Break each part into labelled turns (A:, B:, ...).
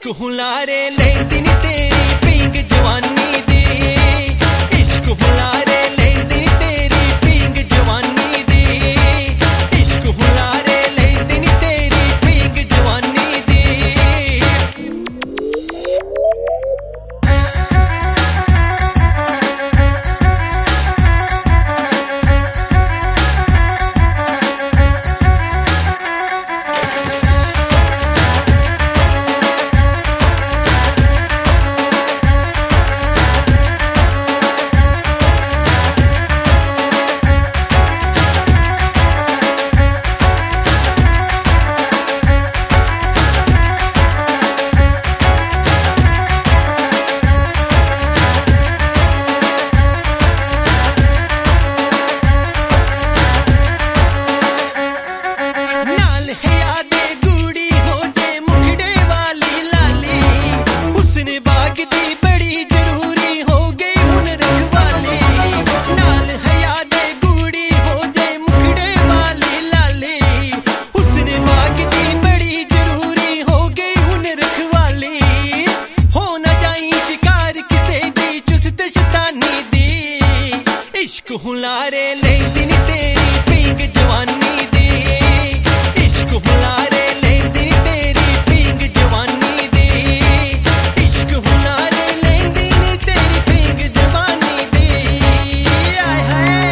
A: इश्क हुलारे लेंदी नी तेरी पींग जवानी दी, इश्क हुलारे लेंदी नी तेरी पींग जवानी दी, इश्क हुलारे लेंदी नी तेरी पींग जवानी दी। इश्क हुलारे लेंदी नी तेरी पींग जवानी दी, इश्क हुलारे लेंदी नी तेरी पींग जवानी दी, इश्क हुलारे लेंदी नी तेरी पींग जवानी दी। आय हाय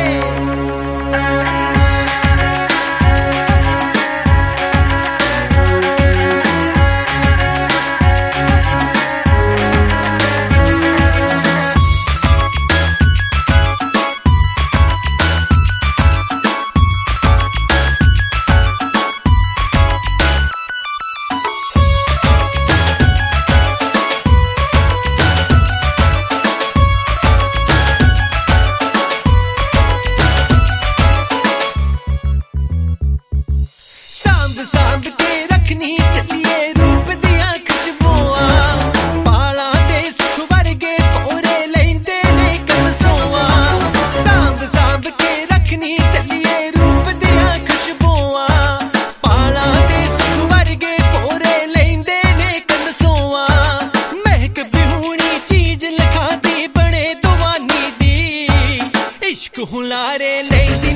A: सांभ के रखनी चलिए रूप दिया खुशबुआं, पाला दे सुख वर्गे पोरे लेंदे ने कलसोआं। सांभ के रखनी चलिए रूप दिया खुशबुआं, पाला दे सुख वर्गे पोरे लेंदे ने कलसोआं। महक बिहूनी चीज लखाती बने दवानी दी, इश्क हुलारे लेंदी